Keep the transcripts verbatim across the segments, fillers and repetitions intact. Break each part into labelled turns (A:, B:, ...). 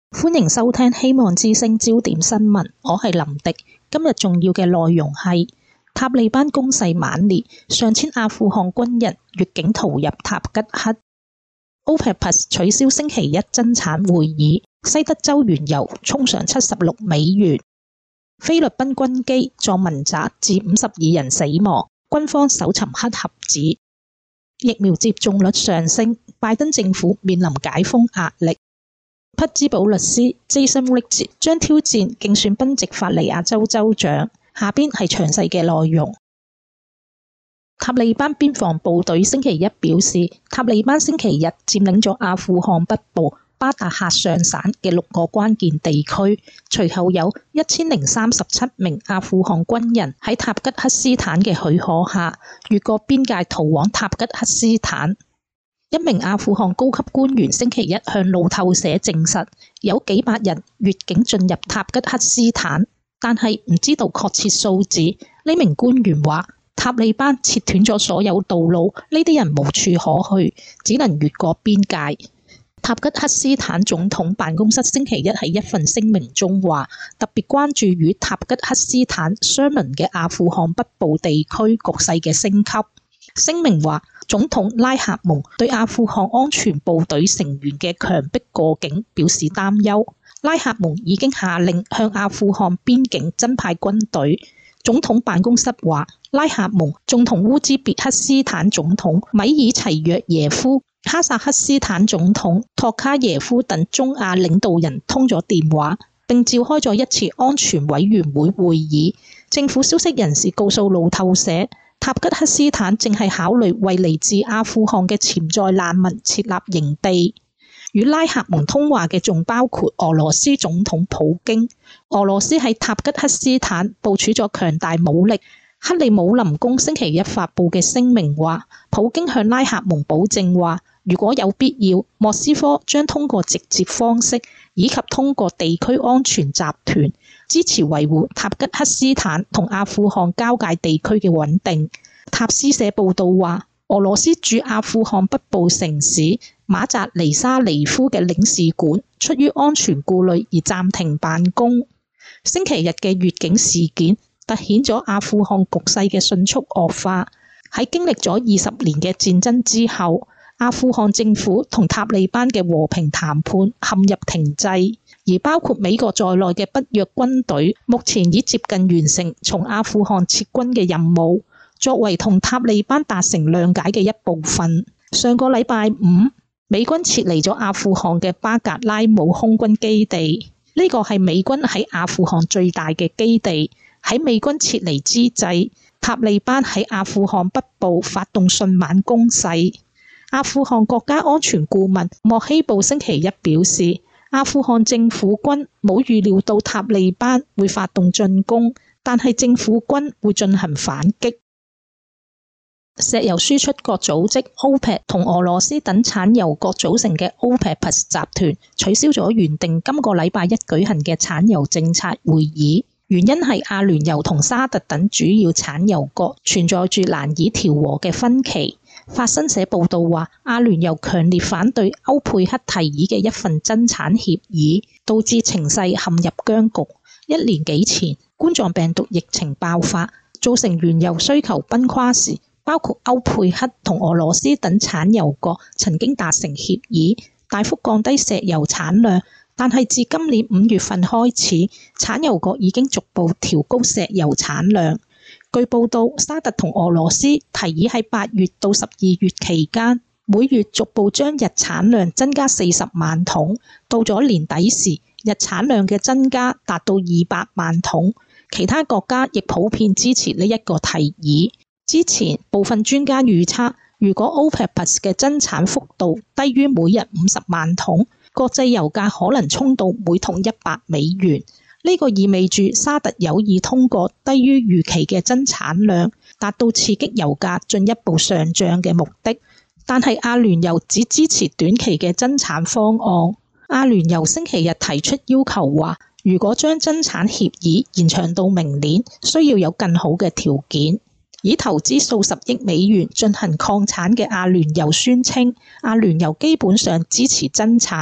A: 歡迎收聽希望之聲焦點新聞，我係林迪。今日重要嘅內容係塔利班攻勢猛烈，上千阿富汗軍人越境逃入塔吉克。OPEC Plus 取消星期一增產會議，西德州原油衝上七十六美元。菲律賓軍機撞民宅致五十二人死亡，軍方搜尋黑盒子。疫苗接種率上升，拜登政府面臨解封壓力。匹茲堡律師 Jason Riggs 將挑戰競選賓夕法尼亞州州長。下邊係詳細嘅內容。塔利班邊防部隊星期一表示，塔利班星期日佔領咗阿富汗北部巴達克尚省嘅六個關鍵地區，隨後有一千零三十七名阿富汗軍人喺塔吉克斯坦嘅許可下，越過邊界逃往塔吉克斯坦。一名阿富汗高級官員星期一向路透社證實，有幾百人越境進入塔吉克斯坦，但係唔知道確切數字。呢名官員話，塔利班切斷咗所有道路，呢啲人無處可去，只能越過邊界。塔吉克斯坦總統辦公室星期一喺一份聲明中話，特別關注與塔吉克斯坦相鄰嘅阿富汗北部地區局勢嘅升級。聲明話，總統拉赫蒙對阿富汗安全部隊成員嘅強迫過境表示擔憂。拉赫蒙已經下令向阿富汗邊境增派軍隊。總統辦公室話，拉赫蒙仲同烏茲別克斯坦總統米爾齊約耶夫、哈薩克斯坦總統托卡耶夫等中亞領導人通咗電話，並召開咗一次安全委員會會議。政府消息人士告訴路透社，塔吉克斯坦正係考慮為嚟自阿富汗嘅潛在難民設立營地。與拉赫蒙通話嘅仲包括俄羅斯總統普京。俄羅斯喺塔吉克斯坦部署咗強大武力。克里姆林宮星期一發布嘅聲明話，普京向拉赫蒙保證話，如果有必要，莫斯科將通過直接方式以及通過地區安全集團支持維護塔吉克斯坦同阿富汗交界地區嘅穩定。塔斯社報道話，俄羅斯駐阿富汗北部城市馬扎尼沙尼夫嘅領事館出於安全顧慮而暫停辦公。星期日嘅越境事件凸顯咗阿富汗局勢嘅迅速惡化。喺經歷咗二十年嘅戰爭之後，阿富汗政府同塔利班嘅和平談判陷入停滯，而包括美國在內嘅北約軍隊目前已接近完成從阿富汗撤軍嘅任務，作為同塔利班達成諒解嘅一部分。上個禮拜五，美軍撤離咗阿富汗嘅巴格拉姆空軍基地，呢個係美軍喺阿富汗最大嘅基地。喺美軍撤離之際，塔利班喺阿富汗北部發動迅猛攻勢。阿富汗國家安全顧問莫希布星期一表示，阿富汗政府軍冇預料到塔利班會發動進攻，但係政府軍會進行反擊。石油輸出國組織 OPEC 同俄羅斯等產油國組成嘅 OPEC Plus 集團取消咗原定今個禮拜一舉行嘅產油政策會議。原因係阿聯酋同沙特等主要產油國存在住難以調和嘅分歧。法新社報道話，阿聯酋強烈反對歐佩克提議嘅一份增產協議，導致情勢陷入僵局。一年幾前，冠狀病毒疫情爆發，造成原油需求崩垮時，包括歐佩克同俄羅斯等產油國曾經達成協議，大幅降低石油產量。但係自今年五月份開始，產油國已經逐步調高石油產量。據報道，沙特同俄羅斯提議喺八月到十二月期間，每月逐步將日產量增加四十萬桶。到咗年底時，日產量嘅增加達到二百萬桶。其他國家亦普遍支持呢一個提議。之前部分專家預測，如果 OPEC Plus 嘅增產幅度低於每日五十萬桶，國際油價可能衝到每桶一百美元。呢個意味住沙特有意通過低於預期嘅增產量，達到刺激油價進一步上漲嘅目的。但係阿聯酋只支持短期嘅增產方案。阿聯酋星期日提出要求話，如果將增產協議延長到明年，需要有更好嘅條件。以投資數十億美元進行礦產嘅阿聯酋宣稱，阿聯酋基本上支持增產。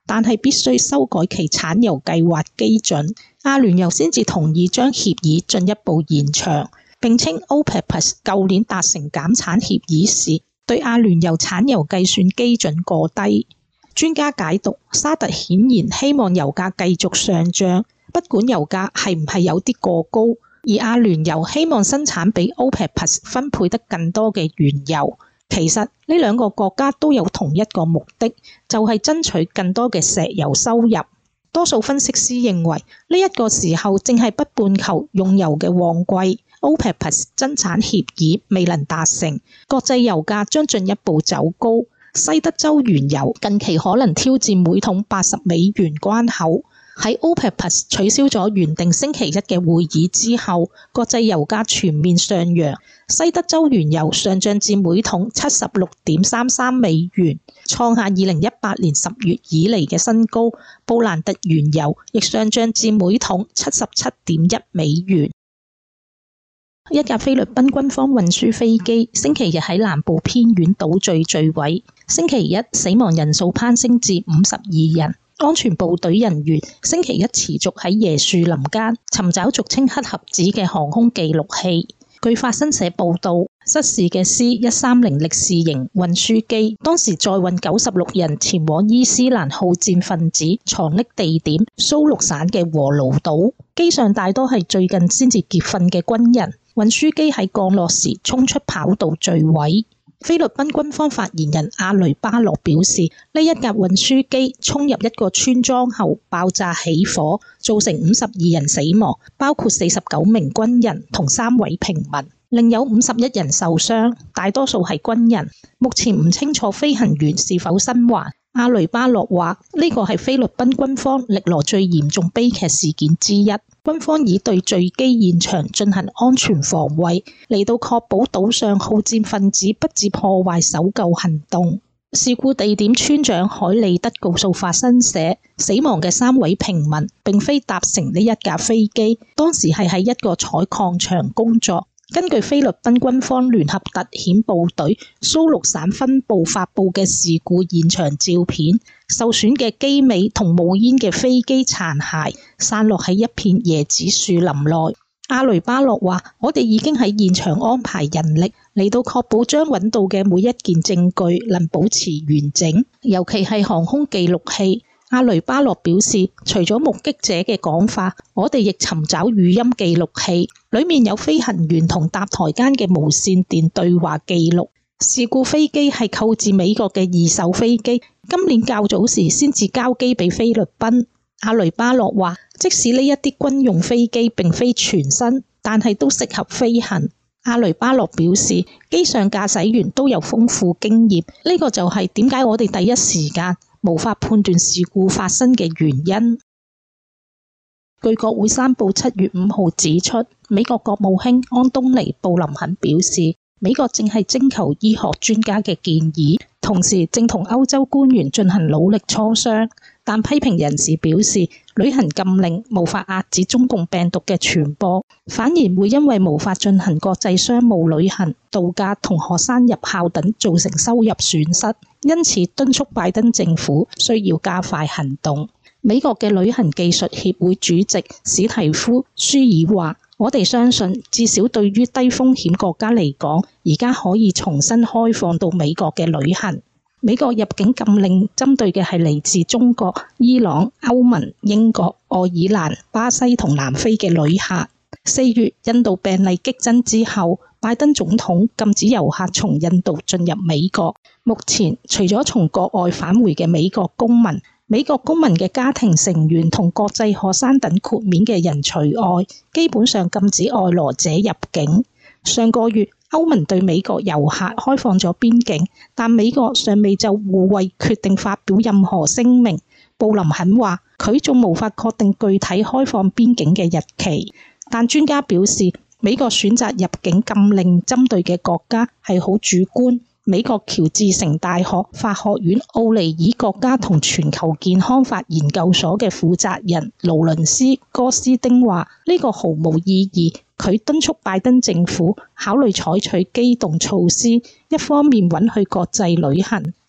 A: 但係必須修改其產油計劃基準。阿聯酋先至同意將協議進一步延長，並稱 OPEC Plus 舊年達成減產協議時，對阿聯酋產油計算基準過低。專家解讀，沙特顯然希望油價繼續上漲，不管油價係唔係有啲過高，而阿聯酋希望生產比 OPEC Plus 分配得更多嘅原油。其實呢兩個國家都有同一個目的，就係爭取更多嘅石油收入。多數分析師認為呢一個時候正係北半球用油嘅旺季， OPEC Plus 增產協議未能達成，國際油價將進一步走高。西德州原油近期可能挑戰每桶八十美元關口。喺 OPEC Plus 取消咗原定星期一嘅會議之後，國際油價全面上揚。西德州原油上漲至每桶七十六點三三美元，創下二零一八年十月以嚟嘅新高。布蘭特原油亦上漲至每桶七十七點一美元。一架菲律賓軍方運輸飛機星期日喺南部偏遠島嶼墜毀，星期一死亡人數攀升至五十二人。安全部隊人員星期一持續喺椰樹林間尋找俗稱黑盒子嘅航空記錄器。據法新社報道，失事嘅 C 一三零力士型運輸機當時載運九十六人前往伊斯蘭好戰分子藏匿地點蘇祿省嘅和盧島，機上大多係最近先至結訓嘅軍人。運輸機喺降落時衝出跑道墜毀。菲律賓軍方發言人阿雷巴洛表示，呢一架運輸機衝入一個村莊後爆炸起火，造成五十二人死亡，包括四十九名軍人同三位平民，另有五十一人受傷，大多數係軍人。目前唔清楚飛行員是否生還。阿雷巴洛話：呢個係菲律賓軍方歷來最嚴重悲劇事件之一。軍方已對墜機現場進行安全防衛，嚟到確保島上好戰分子不致破壞搜救行動。事故地點村長海利德告訴法新社，死亡嘅三位平民並非搭乘呢一架飛機，當時係喺一個採礦場工作。根據菲律賓軍方聯合特遣部隊蘇祿省分部發布嘅事故現場照片，受損嘅機尾同冒煙嘅飛機殘骸散落喺一片椰子樹林內。阿雷巴洛話：我哋已經喺現場安排人力嚟到確保將揾到嘅每一件證據能保持完整，尤其係航空記錄器。阿雷巴洛表示，除咗目擊者嘅講法，我哋亦尋找語音記錄器，裡面有飛行員同搭台間嘅無線電對話記錄。事故飛機係購自美國嘅二手飛機，今年較早時先至交機俾菲律賓。阿雷巴洛話，即使呢一啲軍用飛機並非全新，但係都適合飛行。阿雷巴洛表示，機上駕駛員都有豐富經驗，呢個就係點解我哋第一時間無法判斷事故發生嘅原因。據國會山報七月五號指出，美國國務卿安東尼布林肯表示，美國正係徵求醫學專家嘅建議，同時正同歐洲官員進行努力磋商。但批評人士表示，旅行禁令無法遏止中共病毒嘅傳播，反而會因為無法進行國際商務旅行、度假同學生入校等造成收入損失。因此敦促拜登政府需要加快行動。美國嘅旅行技術協會主席史提夫舒爾話：我哋相信，至少對於低風險國家嚟講，而家可以重新開放到美國嘅旅行。美國入境禁令針對嘅係嚟自中國、伊朗、歐盟、英國、愛爾蘭、巴西同南非嘅旅客。四月印度病例激增之後，拜登總統禁止遊客從印度進入美國。目前除咗從國外返回嘅美國公民、美國公民嘅家庭成員同國際學生等豁免嘅人除外，基本上禁止外來者入境。上個月歐盟對美國遊客開放咗邊境，但美國尚未就互惠決定發表任何聲明。布林肯話佢仲無法確定具體開放邊境嘅日期，但專家表示美國選擇入境禁令針對嘅國家係好主觀。美國喬治城大學法學院奧尼爾國家同全球健康法研究所嘅負責人勞倫斯·哥斯丁話：呢個毫無意義。佢敦促拜登政府考慮採取機動措施，一方面允許國際旅行，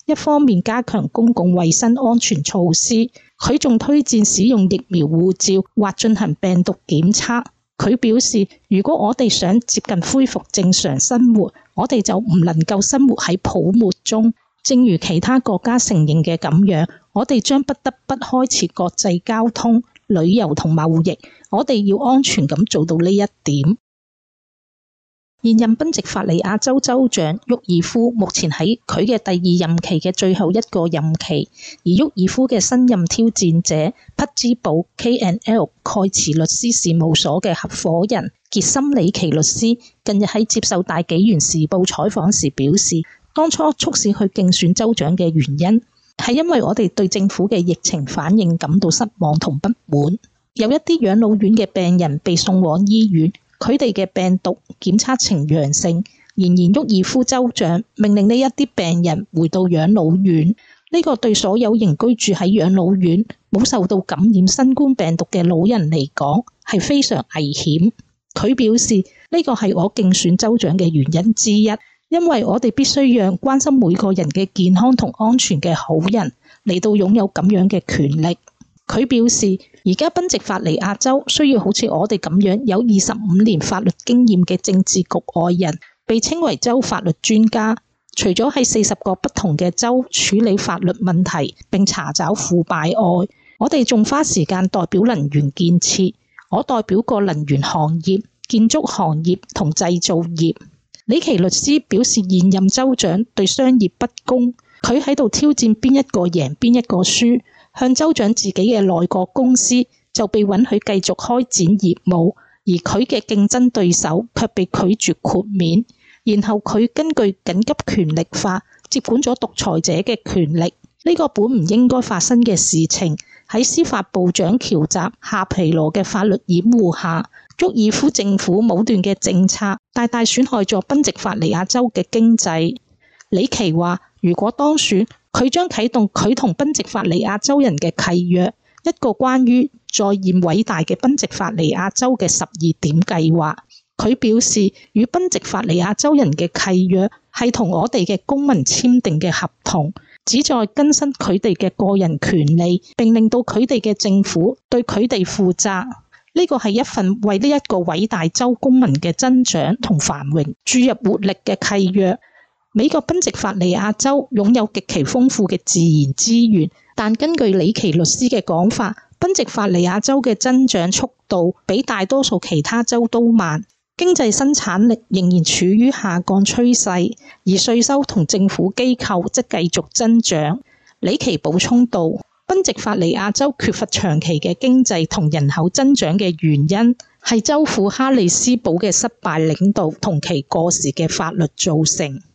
A: 一方面加強公共衛生安全措施，佢仲推薦使用疫苗護照或進行病毒檢測。佢表示，如果我哋想接近恢復正常生活，我哋就唔能夠生活喺泡沫中。正如其他國家承認嘅咁樣，我哋將不得不開設國際交通、旅遊同貿易。我哋要安全咁做到呢一點。現任賓夕法尼亞州州長沃爾夫目前喺佢嘅第二任期嘅最後一個任期，而沃爾夫嘅新任挑戰者匹茲堡 K and L 蓋茨律師事務所嘅合夥人傑森里奇律師近日喺接受大紀元時報採訪時表示，當初促使佢競選州長嘅原因係因為我哋對政府嘅疫情反應感到失望同不滿。有一啲養老院嘅病人被送往醫院，佢哋嘅病毒檢測呈陽性，然而沃爾夫州長命令呢一啲病人回到養老院。呢、這個對所有仍居住喺養老院冇受到感染新冠病毒嘅老人嚟講係非常危險。佢表示，呢個係我競選州長嘅原因之一，因為我哋必須讓關心每個人嘅健康同安全嘅好人嚟到擁有咁樣嘅權力。佢表示，而家賓夕法尼亞州需要好似我哋咁樣有二十五年法律經驗嘅政治局外人，被稱為州法律專家。除咗喺四十個不同嘅州處理法律問題並查找腐敗外，我哋仲花時間代表能源建設。我代表過能源行業、建築行業同製造業。里奇律師表示，現任州長對商業不公，佢喺度挑戰邊一個贏邊一個輸。向州長自己嘅內閣公司就被允許繼續開展業務，而佢嘅競爭對手卻被拒絕豁免。然後佢根據緊急權力法接管咗獨裁者嘅權力。呢個本唔應該發生嘅事情，喺司法部長喬澤夏皮羅嘅法律掩護下，沃爾夫政府武斷嘅政策大大損害咗賓夕法尼亞州嘅經濟。里奇話，如果當選，佢將啟動佢同賓夕法尼亞州人嘅契約，一個關於再現偉大嘅賓夕法尼亞州嘅十二點計劃。佢表示，與賓夕法尼亞州人嘅契約係同我哋嘅公民簽訂嘅合同，旨在更新佢哋嘅個人權利，並令到佢哋嘅政府對佢哋負責。呢個係一份為呢一個偉大州公民嘅增長同繁榮注入活力嘅契約。美國賓夕法尼亞州擁有極其豐富嘅自然資源，但根據里奇律師嘅講法，賓夕法尼亞州嘅增長速度比大多數其他州都慢，經濟生產力仍然處於下降趨勢，而稅收同政府機構則繼續增長。里奇補充道，賓夕法尼亞州缺乏長期嘅經濟同人口增長嘅原因係州府哈里斯堡嘅失敗領導同其過時嘅法律造成。